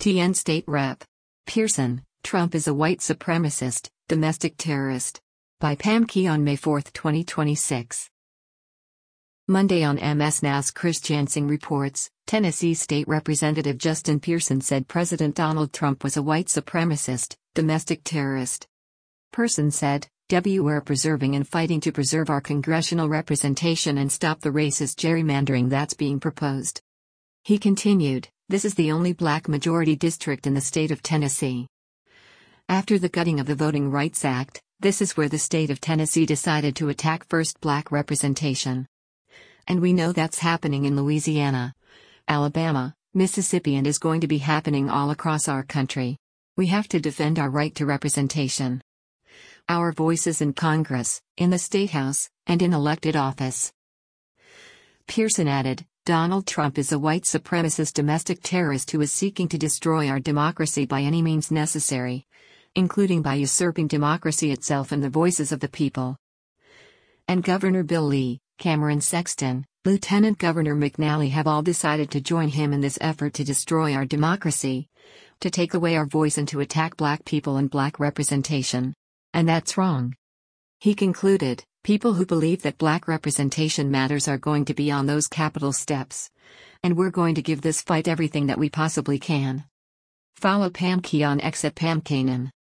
TN State Rep. Pearson, Trump is a white supremacist, domestic terrorist. By Pam Key on May 4, 2026. Monday on MS Now's Chris Jansing reports, Tennessee State Representative Justin Pearson said President Donald Trump was a white supremacist, domestic terrorist. Pearson said, "We're preserving and fighting to preserve our congressional representation and stop the racist gerrymandering that's being proposed." He continued, "This is the only black majority district in the state of Tennessee. After the gutting of the Voting Rights Act, this is where the state of Tennessee decided to attack first black representation. And we know that's happening in Louisiana, Alabama, Mississippi, and is going to be happening all across our country. We have to defend our right to representation. Our voices in Congress, in the State House, and in elected office." Pearson added, "Donald Trump is a white supremacist domestic terrorist who is seeking to destroy our democracy by any means necessary, including by usurping democracy itself and the voices of the people." And Governor Bill Lee, Cameron Sexton, Lieutenant Governor McNally have all decided to join him in this effort to destroy our democracy, to take away our voice and to attack black people and black representation. And that's wrong. He concluded, "People who believe that black representation matters are going to be on those Capitol steps. And we're going to give this fight everything that we possibly can." Follow Pam Key on X at Pam Kanan.